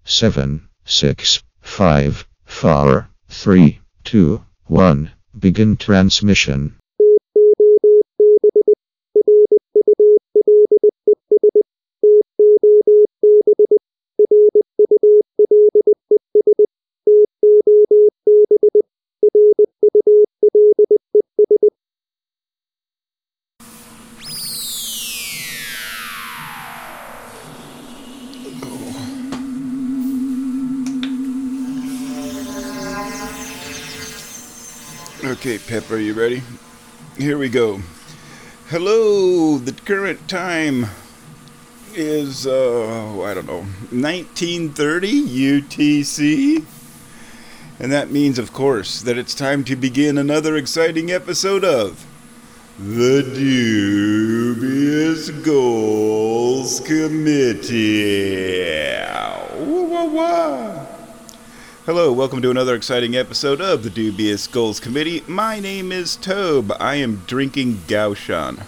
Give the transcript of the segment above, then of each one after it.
7, 6, 5, 4, 3, 2, 1. Begin transmission. Okay, Pep, are you ready? Here we go. Hello, the current time is, 1930 UTC. And that means, of course, that it's time to begin another exciting episode of The Dubious Goals Committee. Wah-wah-wah. Hello, welcome to another exciting episode of the Dubious Goals Committee. My name is Tobe. I am drinking Gaushan.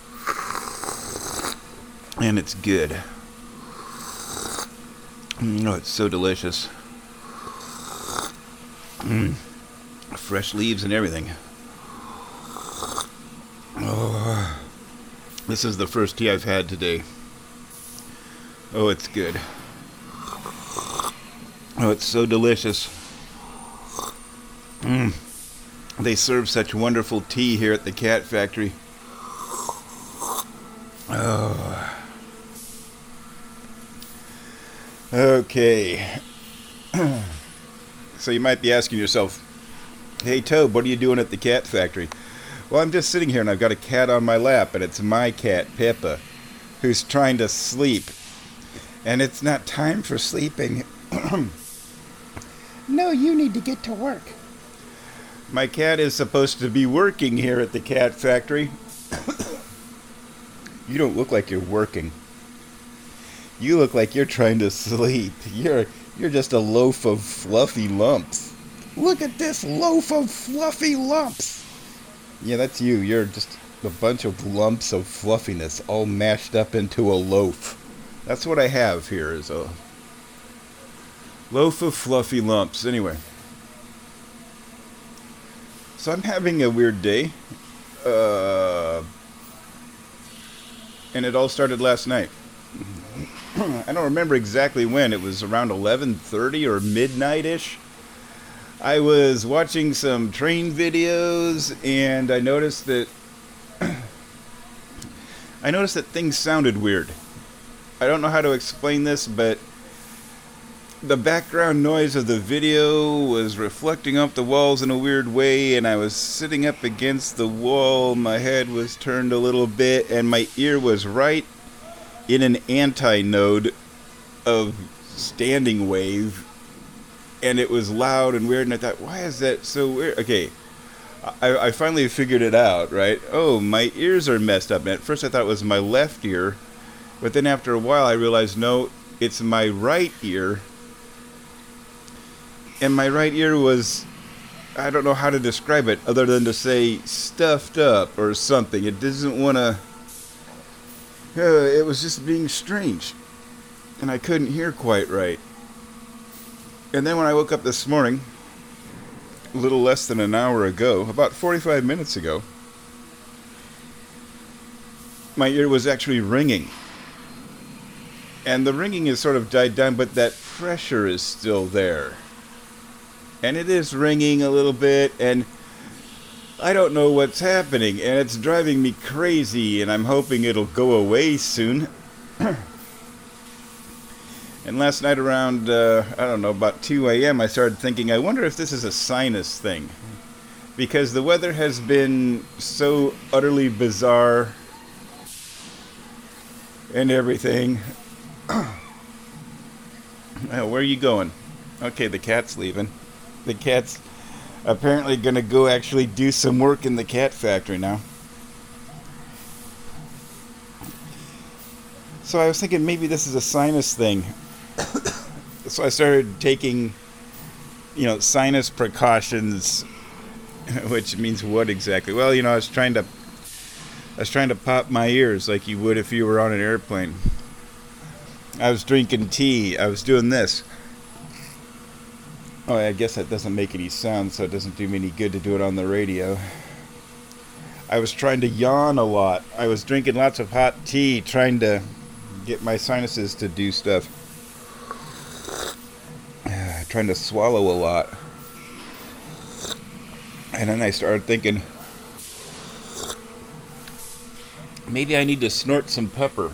And it's good. Oh, it's so delicious. Fresh leaves and everything. Oh, this is the first tea I've had today. Oh, it's good. Oh, it's so delicious. They serve such wonderful tea here at the Cat Factory. Oh. Okay. So you might be asking yourself, hey, Tobe, what are you doing at the Cat Factory? Well, I'm just sitting here and I've got a cat on my lap, and it's my cat, Peppa, who's trying to sleep. And it's not time for sleeping. No, you need to get to work. My cat is supposed to be working here at the Cat Factory. You don't look like you're working. You look like you're trying to sleep. You're just a loaf of fluffy lumps. Look at this loaf of fluffy lumps. Yeah, that's you. You're just a bunch of lumps of fluffiness all mashed up into a loaf. That's what I have here, is a loaf of fluffy lumps. Anyway. So I'm having a weird day. And it all started last night. I don't remember exactly when. It was around 11:30 or midnight-ish. I was watching some train videos, and I noticed that things sounded weird. I don't know how to explain this, but the background noise of the video was reflecting off the walls in a weird way, and I was sitting up against the wall. My head was turned a little bit, and my ear was right in an anti-node of standing wave, and it was loud and weird, and I thought, why is that so weird? Okay, I finally figured it out, right? Oh, my ears are messed up. And at first I thought it was my left ear, but then after a while I realized, no, it's my right ear. And my right ear was, I don't know how to describe it other than to say stuffed up or something. It doesn't want to, it was just being strange. And I couldn't hear quite right. And then when I woke up this morning, a little less than an hour ago, about 45 minutes ago, my ear was actually ringing. And the ringing has sort of died down, but that pressure is still there. And it is ringing a little bit, and I don't know what's happening, and it's driving me crazy, and I'm hoping it'll go away soon. And last night around, about 2 a.m., I started thinking, I wonder if this is a sinus thing. Because the weather has been so utterly bizarre and everything. Where are you going? Okay, the cat's leaving. The cat's apparently going to go actually do some work in the Cat Factory now. So I was thinking maybe this is a sinus thing. So I started taking, sinus precautions, which means what exactly? Well, I was trying to pop my ears like you would if you were on an airplane. I was drinking tea. I was doing this. Oh, I guess that doesn't make any sound, so it doesn't do me any good to do it on the radio. I was trying to yawn a lot. I was drinking lots of hot tea, trying to get my sinuses to do stuff. Trying to swallow a lot. And then I started thinking, maybe I need to snort some pepper.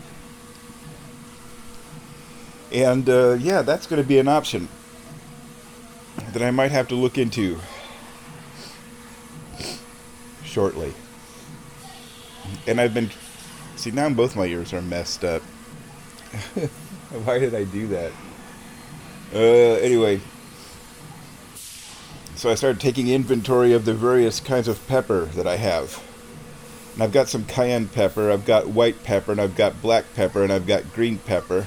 And yeah, that's going to be an option that I might have to look into shortly. And I've been... See, now both my ears are messed up. Why did I do that? Anyway. So I started taking inventory of the various kinds of pepper that I have. And I've got some cayenne pepper, I've got white pepper, and I've got black pepper, and I've got green pepper.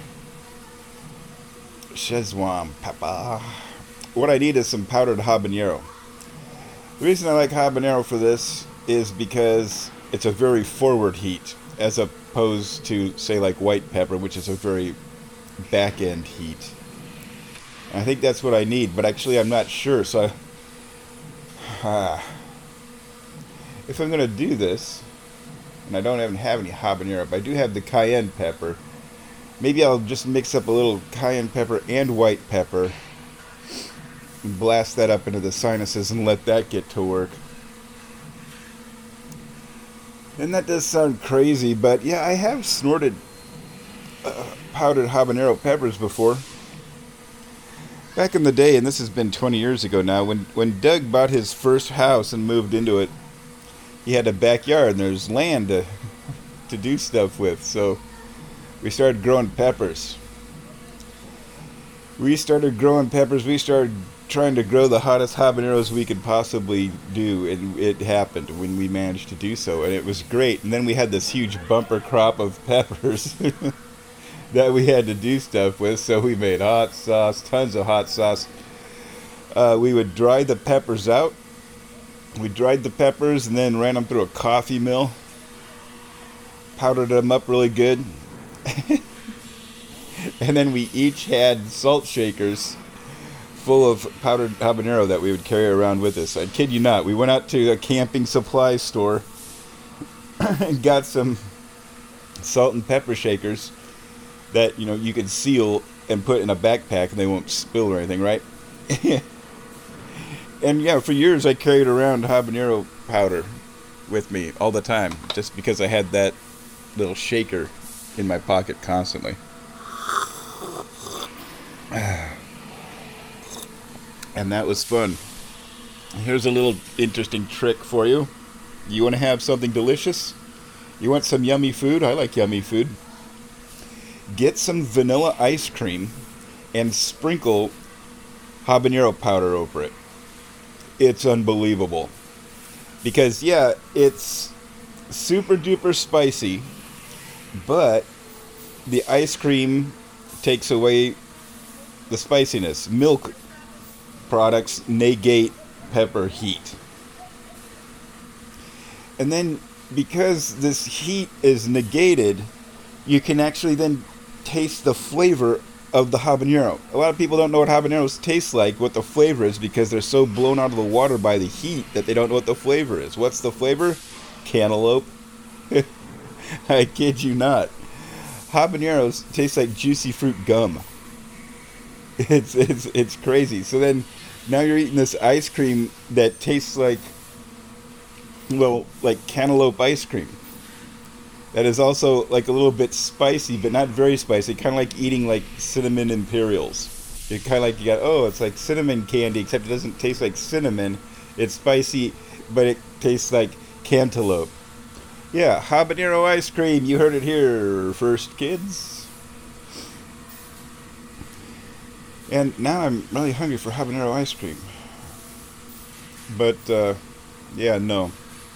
Szechuan pepper. What I need is some powdered habanero. The reason I like habanero for this is because it's a very forward heat, as opposed to, say, like white pepper, which is a very back-end heat. And I think that's what I need, but actually I'm not sure, so if I'm going to do this, and I don't even have any habanero, but I do have the cayenne pepper, maybe I'll just mix up a little cayenne pepper and white pepper, and blast that up into the sinuses and let that get to work. And that does sound crazy, but yeah, I have snorted powdered habanero peppers before. Back in the day, and this has been 20 years ago now, when Doug bought his first house and moved into it, he had a backyard and there's land to do stuff with, so we started growing peppers. We started trying to grow the hottest habaneros we could possibly do, and it happened when we managed to do so, and it was great. And then we had this huge bumper crop of peppers that we had to do stuff with, so we made hot sauce, tons of hot sauce. We would dry the peppers out. We dried the peppers and then ran them through a coffee mill, powdered them up really good, and then we each had salt shakers full of powdered habanero that we would carry around with us. I kid you not. We went out to a camping supply store and got some salt and pepper shakers that, you know, you could seal and put in a backpack and they won't spill or anything, right? And yeah, for years I carried around habanero powder with me all the time, just because I had that little shaker in my pocket constantly. And that was fun. Here's a little interesting trick for you. You want to have something delicious? You want some yummy food? I like yummy food. Get some vanilla ice cream and sprinkle habanero powder over it. It's unbelievable. Because, yeah, it's super duper spicy, but the ice cream takes away the spiciness. Milk products negate pepper heat. And then, because this heat is negated, you can actually then taste the flavor of the habanero. A lot of people don't know what habaneros taste like, what the flavor is, because they're so blown out of the water by the heat that they don't know what the flavor is. What's the flavor? Cantaloupe. I kid you not. Habaneros taste like juicy fruit gum. It's crazy. So then, now you're eating this ice cream that tastes like, well, like cantaloupe ice cream. That is also like a little bit spicy, but not very spicy. Kind of like eating like cinnamon Imperials. You're kind of like, you got, oh, it's like cinnamon candy, except it doesn't taste like cinnamon. It's spicy, but it tastes like cantaloupe. Yeah, habanero ice cream. You heard it here first, kids. And now I'm really hungry for habanero ice cream. But, yeah, no.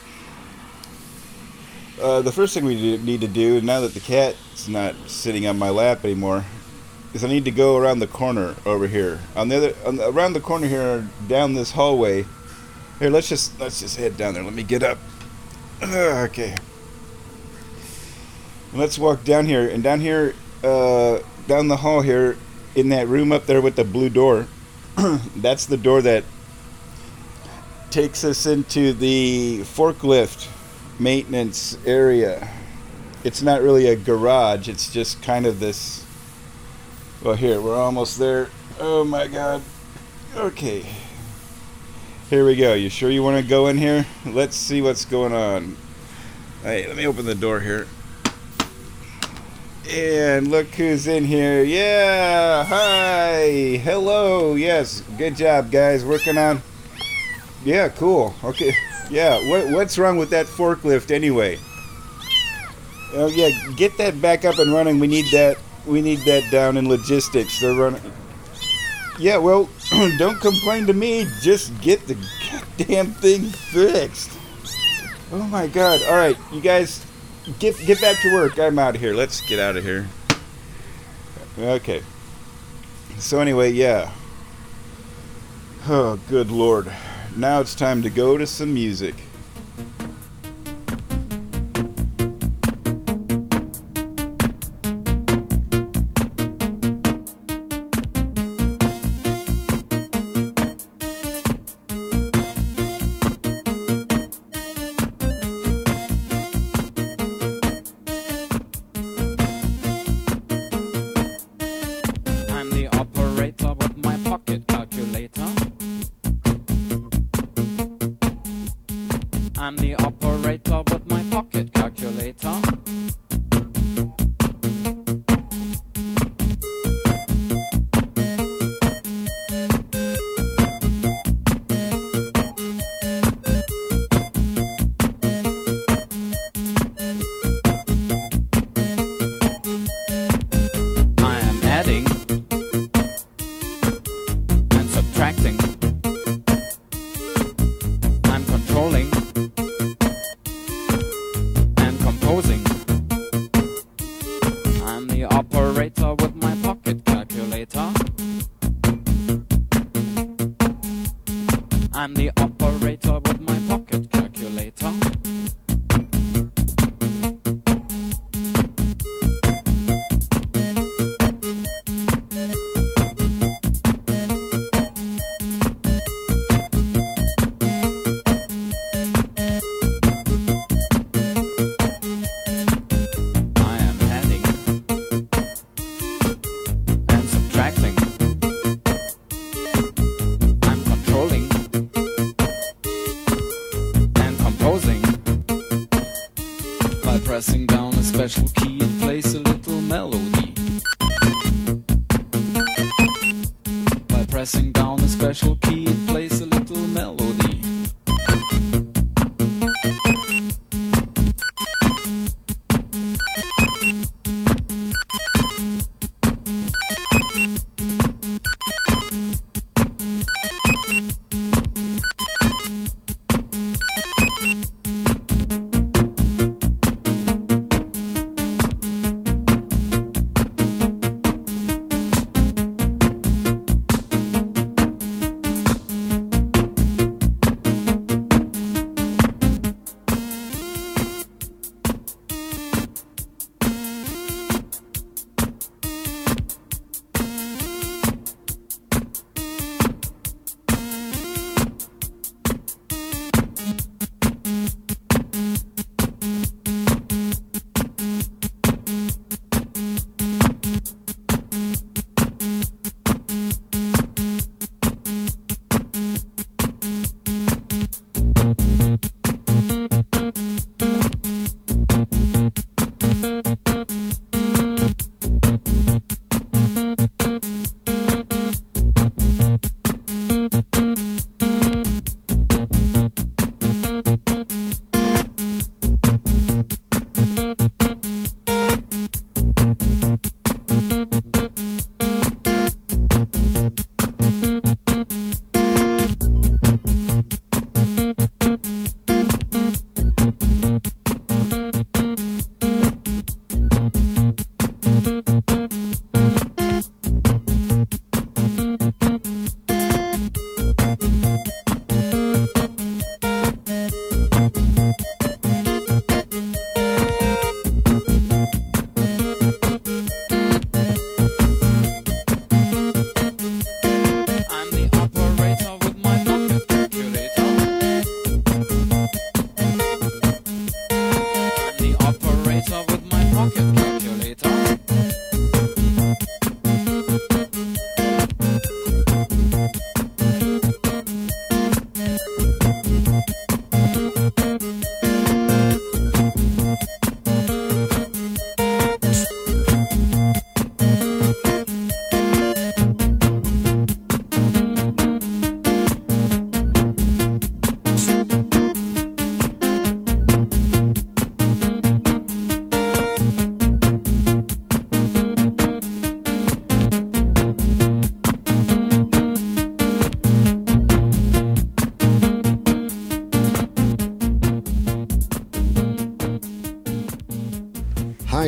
The first thing we need to do, now that the cat's not sitting on my lap anymore, is I need to go around the corner over here. Around the corner here, down this hallway. Here, let's just head down there. Let me get up. Okay. Let's walk down here, and down here, down the hall here, in that room up there with the blue door, That's the door that takes us into the forklift maintenance area. It's not really a garage, it's just kind of this. Well, here, we're almost there. Oh my god. Okay. Here we go. You sure you want to go in here? Let's see what's going on. Hey, let me open the door here. And look who's in here. Yeah, hi. Hello. Yes, good job, guys. Working on. Yeah, cool. Okay. Yeah, what's wrong with that forklift anyway? Oh yeah, get that back up and running. We need that down in logistics. They're running. Yeah, well, don't complain to me. Just get the goddamn thing fixed. Oh my god. All right, you guys, get back to work. I'm out of here. Let's get out of here. Okay. So anyway, yeah. Oh, good lord. Now it's time to go to some music. I'm the operator with my pocket calculator. I am adding and subtracting. I'm controlling and composing. I'm the operator with my pocket calculator. I'm the operator with my pocket calculator. I am adding and subtracting. I'm controlling and composing. By pressing down a special key, it plays a little melody. By pressing down a special key, it plays a little melody.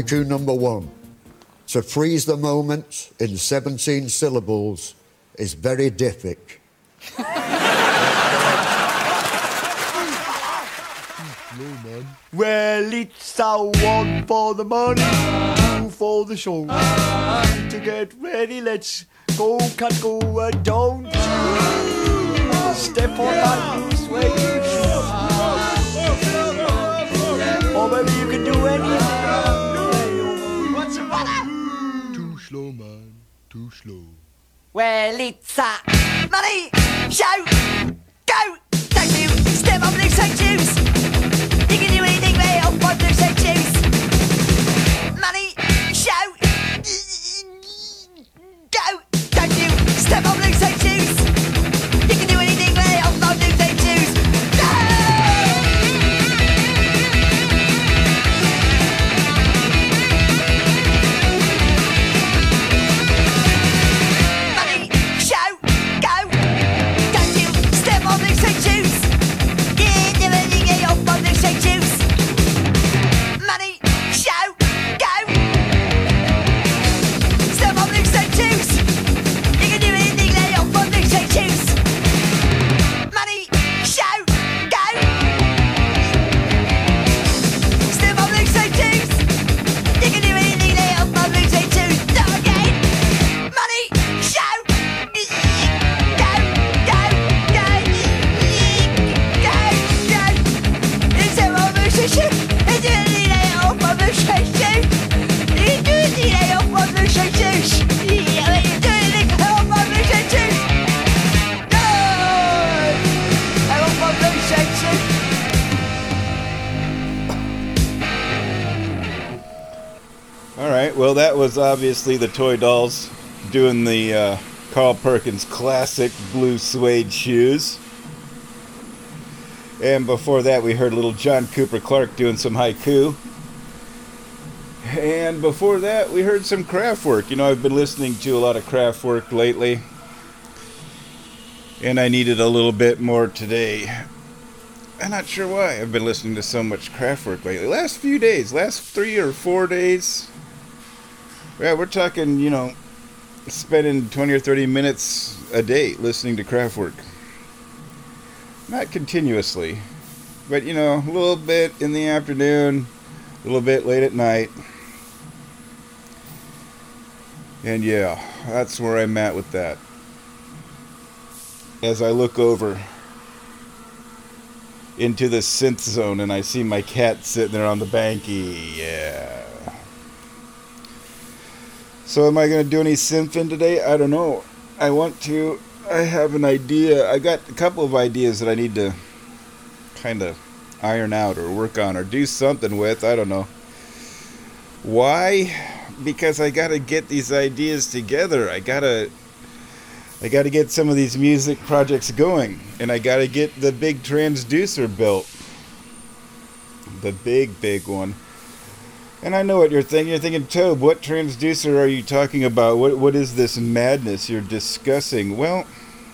Haiku number 1. To freeze the moment in 17 syllables is very difficult. Well, it's a 1 for the money, 2 for the show. To get ready, let's go, can't go, don't step on that loose wave. Or maybe you can do anything. What's the matter? Too slow, man, too slow. Well, it's a money show. Go, don't you step on loose suede shoes. You can do anything way off on loose suede shoes. Money show. Go, don't you step on loose suede shoes. You can do anything way off on loose suede shoes. Go! Money show. Go, don't you step on loose suede shoes. You can do anything way off on loose suede shoes. Money show. Go. Step on loose suede shoes. You can do anything lay off on loose suede shoes. Money show. Go. Step on loose suede shoes. You can do anything lay off on loose suede shoes. Go again. Money show. Go. Go. Go. Go. Go. Step on loose suede shoes. You do anything lay off on loose suede shoes. You do anything lay off on loose suede shoes. You do anything off on loose suede shoes. Go. Off on loose suede shoes. All right, well, that was obviously the Toy Dolls doing the Carl Perkins classic blue suede shoes. And before that, we heard little John Cooper Clarke doing some haiku. And before that, we heard some Kraftwerk. You know, I've been listening to a lot of Kraftwerk lately. And I needed a little bit more today. I'm not sure why I've been listening to so much Kraftwerk lately. Last few days, last 3 or 4 days. Yeah, we're talking, you know, spending 20 or 30 minutes a day listening to Kraftwerk. Not continuously, but, you know, a little bit in the afternoon, a little bit late at night. And yeah, that's where I'm at with that. As I look over into the synth zone and I see my cat sitting there on the banky, yeah. So am I going to do any synthing today? I don't know. I want to. I have an idea. I got a couple of ideas that I need to kind of iron out or work on or do something with. I don't know. Why? Because I got to get these ideas together. I got to get some of these music projects going. And I got to get the big transducer built. The big one. And I know what you're thinking. You're thinking, Tobe, what transducer are you talking about? What is this madness you're discussing? Well,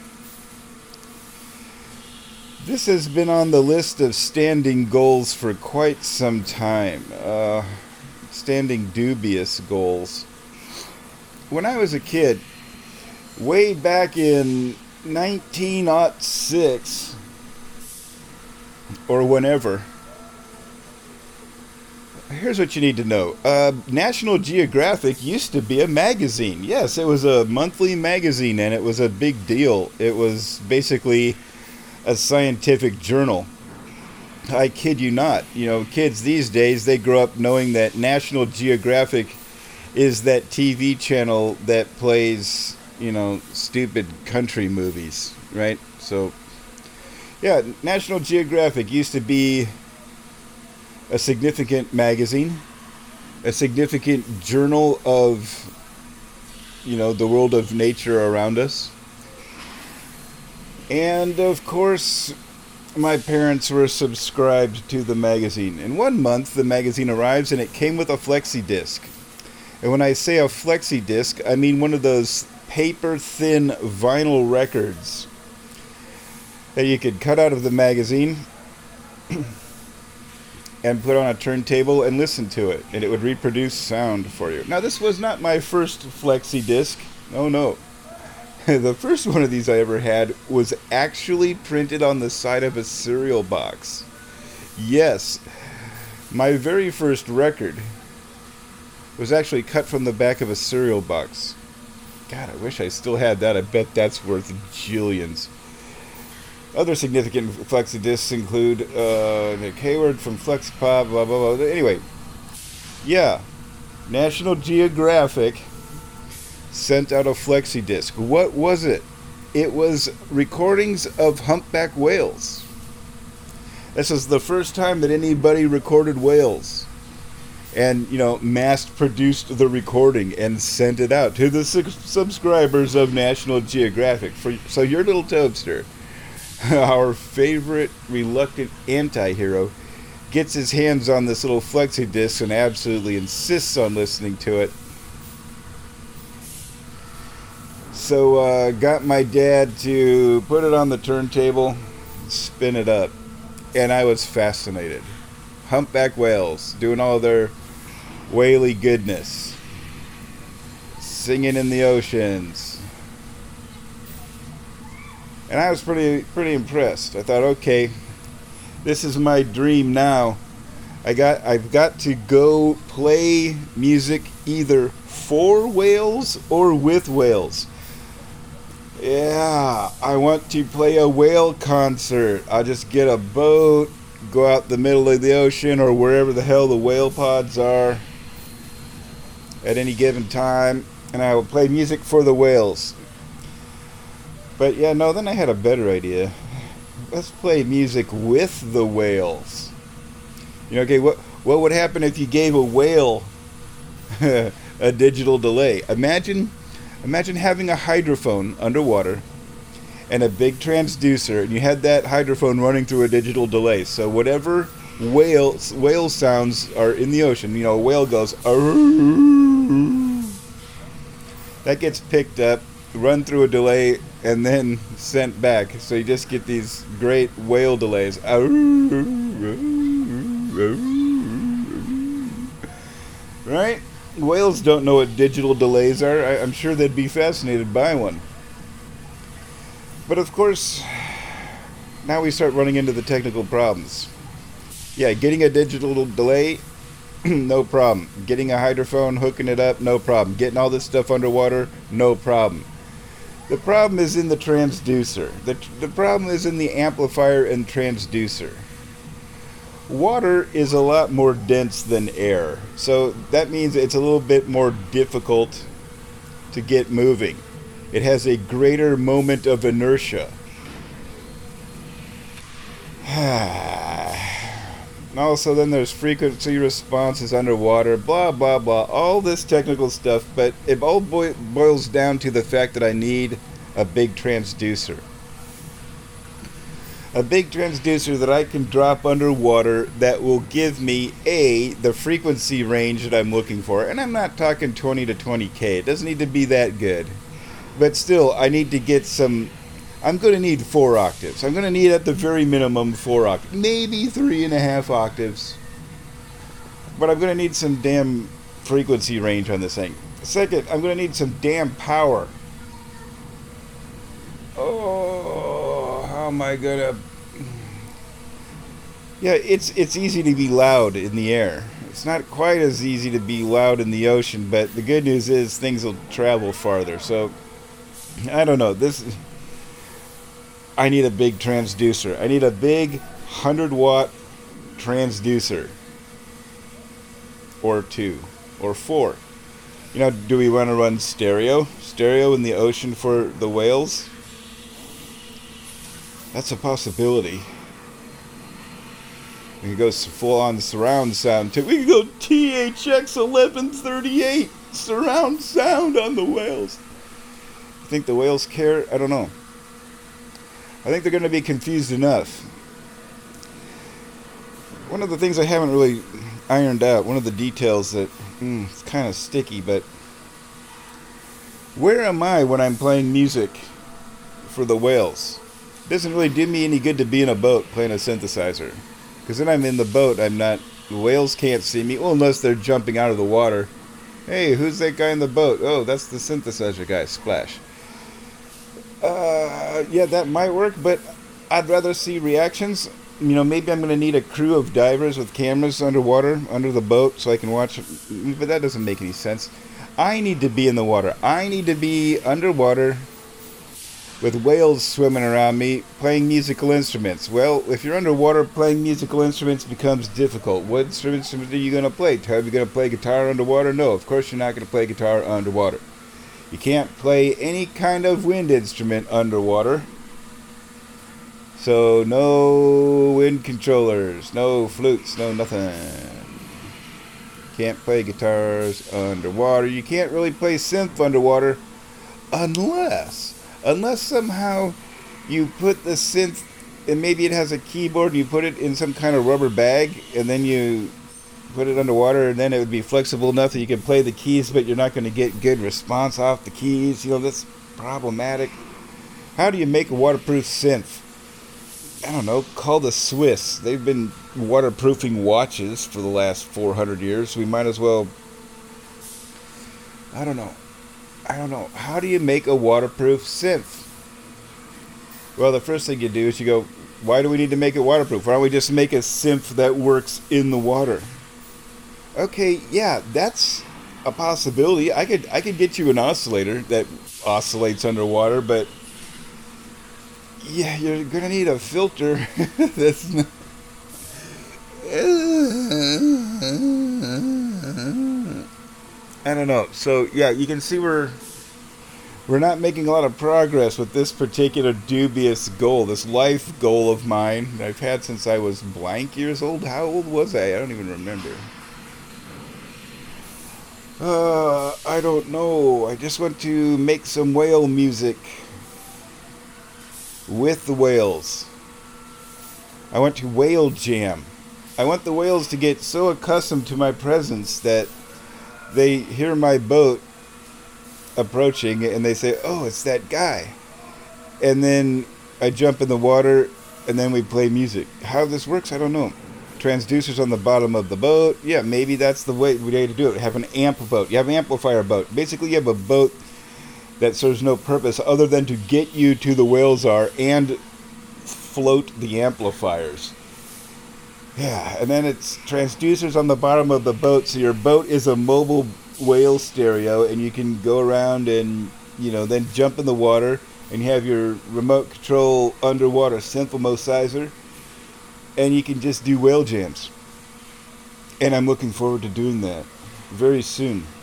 this has been on the list of standing goals for quite some time. Standing dubious goals. When I was a kid, way back in 1906, or whenever, here's what you need to know. National Geographic used to be a magazine. Yes, it was a monthly magazine, and it was a big deal. It was basically a scientific journal. I kid you not. You know, kids these days, they grow up knowing that National Geographic is that TV channel that plays, you know, stupid country movies, right? So, yeah, National Geographic used to be a significant magazine, a significant journal of, you know, the world of nature around us. And, of course, my parents were subscribed to the magazine. In 1 month, the magazine arrives, and it came with a flexi disc. And when I say a flexi disc, I mean one of those paper-thin vinyl records that you could cut out of the magazine and put on a turntable and listen to it, and it would reproduce sound for you. Now, this was not my first flexi disc. Oh no. The first one of these I ever had was actually printed on the side of a cereal box. Yes, my very first record was actually cut from the back of a cereal box. God, I wish I still had that. I bet that's worth jillions. Other significant flexi discs include Nick Hayward from Flex Pop, blah, blah, blah. Anyway, yeah, National Geographic sent out a flexi disc. What was it? It was recordings of humpback whales. This was the first time that anybody recorded whales. And, mass-produced the recording and sent it out to the subscribers of National Geographic. So your little Tobster, our favorite reluctant anti-hero, gets his hands on this little flexi disc and absolutely insists on listening to it. So got my dad to put it on the turntable, spin it up, and I was fascinated. Humpback whales doing all their whaley goodness, singing in the oceans, and I was pretty impressed. I thought, okay, this is my dream now. I've got to go play music either for whales or with whales. Yeah, I want to play a whale concert. I'll just get a boat, go out the middle of the ocean or wherever the hell the whale pods are at any given time, and I will play music for the whales. But yeah, no, then I had a better idea. Let's play music with the whales. Okay, what would happen if you gave a whale a digital delay? Imagine having a hydrophone underwater and a big transducer, and you had that hydrophone running through a digital delay. So whatever whale sounds are in the ocean, a whale goes, that gets picked up, run through a delay, and then sent back. So you just get these great whale delays. Right? Whales don't know what digital delays are. I'm sure they'd be fascinated by one. But of course, now we start running into the technical problems. Yeah, getting a digital delay, no problem. Getting a hydrophone, hooking it up, no problem. Getting all this stuff underwater, no problem. The problem is in the transducer. The problem is in the amplifier and transducer. Water is a lot more dense than air, so that means it's a little bit more difficult to get moving. It has a greater moment of inertia. Also, then there's frequency responses underwater, blah, blah, blah, all this technical stuff, but it all boils down to the fact that I need a big transducer. A big transducer that I can drop underwater that will give me, the frequency range that I'm looking for. And I'm not talking 20 to 20K. It doesn't need to be that good. But still, I need to get some... I'm going to need 4 octaves. I'm going to need at the very minimum 4 octaves. Maybe 3.5 octaves. But I'm going to need some damn frequency range on this thing. Second, I'm going to need some damn power. Oh, how am I going to... Yeah, it's easy to be loud in the air. It's not quite as easy to be loud in the ocean, but the good news is things will travel farther. So, I don't know. I need a big transducer. I need a big 100-watt transducer. Or 2. Or 4. Do we want to run stereo? Stereo in the ocean for the whales? That's a possibility. We can go full-on surround sound too. We can go THX 1138 surround sound on the whales. You think the whales care? I don't know. I think they're going to be confused enough. One of the things I haven't really ironed out, one of the details that it's kind of sticky, but where am I when I'm playing music for the whales? It doesn't really do me any good to be in a boat playing a synthesizer. Because then I'm in the boat. The whales can't see me. Well, unless they're jumping out of the water. Hey, who's that guy in the boat? Oh, that's the synthesizer guy. Splash. Yeah, that might work, but I'd rather see reactions. Maybe I'm going to need a crew of divers with cameras underwater, under the boat, so I can watch. But that doesn't make any sense. I need to be in the water. I need to be underwater with whales swimming around me, playing musical instruments. Well, if you're underwater, playing musical instruments becomes difficult. What instruments are you going to play? Are you going to play guitar underwater? No, of course you're not going to play guitar underwater. You can't play any kind of wind instrument underwater. So no wind controllers, no flutes, no nothing. Can't play guitars underwater. You can't really play synth underwater unless somehow you put the synth, and maybe it has a keyboard, and you put it in some kind of rubber bag, and then you put it underwater, and then it would be flexible enough that you can play the keys, but you're not going to get good response off the keys. That's problematic. How do you make a waterproof synth? I don't know. Call the Swiss. They've been waterproofing watches for the last 400 years. We might as well... I don't know. How do you make a waterproof synth? Well, the first thing you do is you go, why do we need to make it waterproof? Why don't we just make a synth that works in the water? Okay, yeah, that's a possibility. I could get you an oscillator that oscillates underwater, but yeah, you're gonna need a filter. That's not... I don't know. So yeah, you can see we're not making a lot of progress with this particular dubious goal, this life goal of mine that I've had since I was blank years old. How old was I? I don't even remember. I don't know. I just want to make some whale music with the whales. I want to whale jam. I want the whales to get so accustomed to my presence that they hear my boat approaching and they say, oh, it's that guy. And then I jump in the water and then we play music. How this works, I don't know. Transducers on the bottom of the boat. Yeah, maybe that's the way to do it. Have an amp boat. You have an amplifier boat. Basically, you have a boat that serves no purpose other than to get you to the whales are and float the amplifiers. Yeah, and then it's transducers on the bottom of the boat, so your boat is a mobile whale stereo, and you can go around and, then jump in the water, and you have your remote control underwater synthesizer, and you can just do whale jams. And I'm looking forward to doing that very soon.